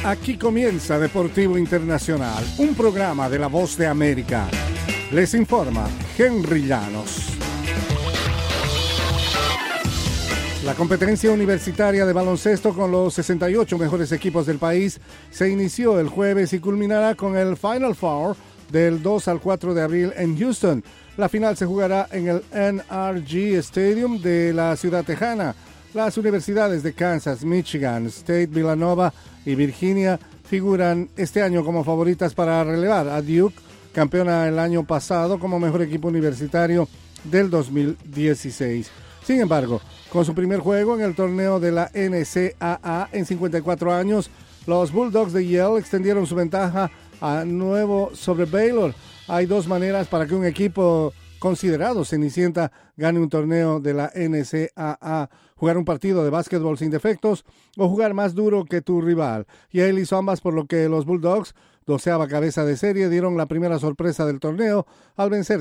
Aquí comienza Deportivo Internacional, un programa de La Voz de América. Les informa Henry Llanos. La competencia universitaria de baloncesto con los 68 mejores equipos del país se inició el jueves y culminará con el Final Four del 2 al 4 de abril en Houston. La final se jugará en el NRG Stadium de la ciudad tejana. Las universidades de Kansas, Michigan, State, Villanova y Virginia figuran este año como favoritas para relevar a Duke, campeona el año pasado como mejor equipo universitario del 2016. Sin embargo, con su primer juego en el torneo de la NCAA en 54 años, los Bulldogs de Yale extendieron su ventaja a nuevo sobre Baylor. Hay dos maneras para que un equipo considerado cenicienta gane un torneo de la NCAA: jugar un partido de básquetbol sin defectos o jugar más duro que tu rival. Y él hizo ambas, por lo que los Bulldogs, 12ª cabeza de serie, dieron la primera sorpresa del torneo al vencer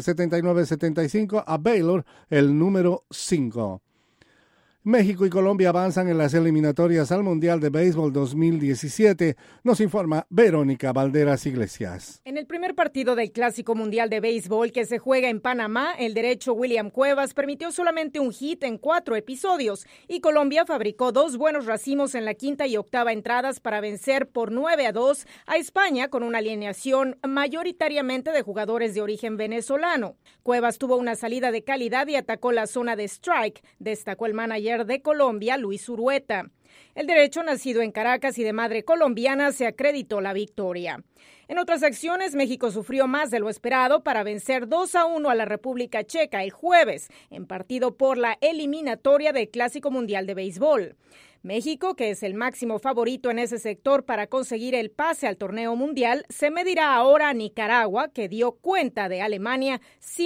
79-75 a Baylor, el número 5. México y Colombia avanzan en las eliminatorias al Mundial de Béisbol 2017, nos informa Verónica Valderas Iglesias. En el primer partido del Clásico Mundial de Béisbol que se juega en Panamá, el derecho William Cuevas permitió solamente un hit en 4 episodios y Colombia fabricó 2 buenos racimos en la quinta y octava entradas para vencer por 9-2 a España con una alineación mayoritariamente de jugadores de origen venezolano. Cuevas tuvo una salida de calidad y atacó la zona de strike, destacó el manager de Colombia, Luis Urueta. El derecho, nacido en Caracas y de madre colombiana, se acreditó la victoria. En otras acciones, México sufrió más de lo esperado para vencer 2-1 a la República Checa el jueves, en partido por la eliminatoria del Clásico Mundial de Béisbol. México, que es el máximo favorito en ese sector para conseguir el pase al torneo mundial, se medirá ahora a Nicaragua, que dio cuenta de Alemania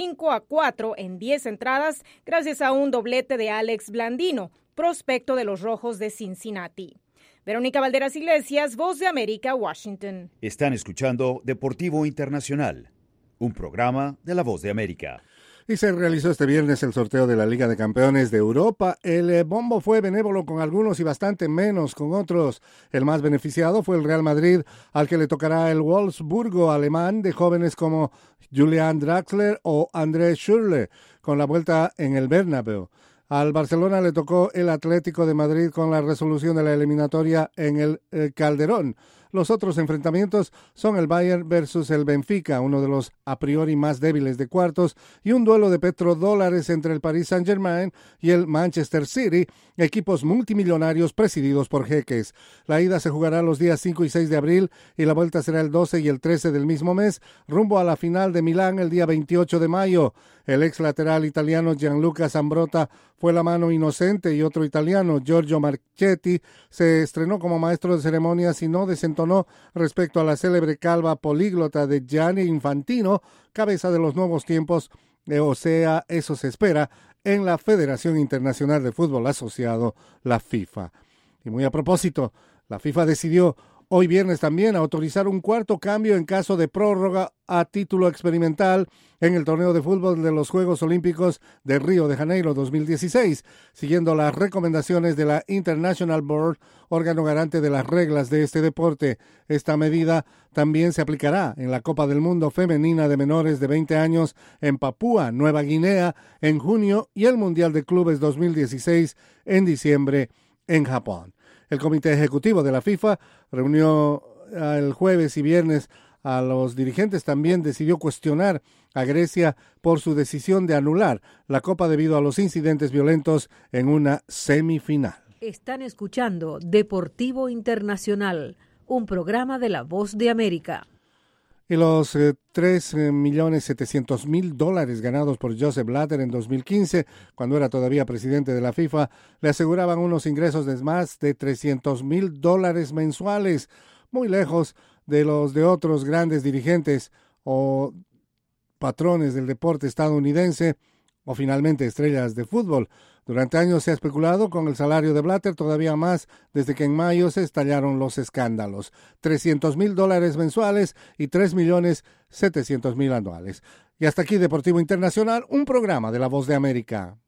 5-4 en 10 entradas gracias a un doblete de Alex Blandino, prospecto de los Rojos de Cincinnati. Verónica Valderas Iglesias, Voz de América, Washington. Están escuchando Deportivo Internacional, un programa de La Voz de América. Y se realizó este viernes el sorteo de la Liga de Campeones de Europa. El bombo fue benévolo con algunos y bastante menos con otros. El más beneficiado fue el Real Madrid, al que le tocará el Wolfsburgo alemán de jóvenes como Julian Draxler o André Schürrle, con la vuelta en el Bernabéu. Al Barcelona le tocó el Atlético de Madrid con la resolución de la eliminatoria en el Calderón. Los otros enfrentamientos son el Bayern versus el Benfica, uno de los a priori más débiles de cuartos, y un duelo de petrodólares entre el Paris Saint-Germain y el Manchester City, equipos multimillonarios presididos por jeques. La ida se jugará los días 5 y 6 de abril y la vuelta será el 12 y el 13 del mismo mes, rumbo a la final de Milán el día 28 de mayo. El ex lateral italiano Gianluca Zambrotta fue la mano inocente y otro italiano, Giorgio Marchetti, se estrenó como maestro de ceremonias y no desentonó respecto a la célebre calva políglota de Gianni Infantino, cabeza de los nuevos tiempos, o sea, eso se espera, en la Federación Internacional de Fútbol Asociado, la FIFA. Y muy a propósito, la FIFA decidió hoy viernes también autorizar un cuarto cambio en caso de prórroga a título experimental en el torneo de fútbol de los Juegos Olímpicos de Río de Janeiro 2016, siguiendo las recomendaciones de la International Board, órgano garante de las reglas de este deporte. Esta medida también se aplicará en la Copa del Mundo Femenina de menores de 20 años en Papúa Nueva Guinea en junio y el Mundial de Clubes 2016 en diciembre en Japón. El Comité Ejecutivo de la FIFA reunió el jueves y viernes a los dirigentes. También decidió cuestionar a Grecia por su decisión de anular la Copa debido a los incidentes violentos en una semifinal. Están escuchando Deportivo Internacional, un programa de La Voz de América. Y los $3.700.000 ganados por Joseph Blatter en 2015, cuando era todavía presidente de la FIFA, le aseguraban unos ingresos de más de $300.000 mensuales, muy lejos de los de otros grandes dirigentes o patrones del deporte estadounidense o finalmente estrellas de fútbol. Durante años se ha especulado con el salario de Blatter, todavía más desde que en mayo se estallaron los escándalos. $300.000 mensuales y $3.700.000 anuales. Y hasta aquí Deportivo Internacional, un programa de La Voz de América.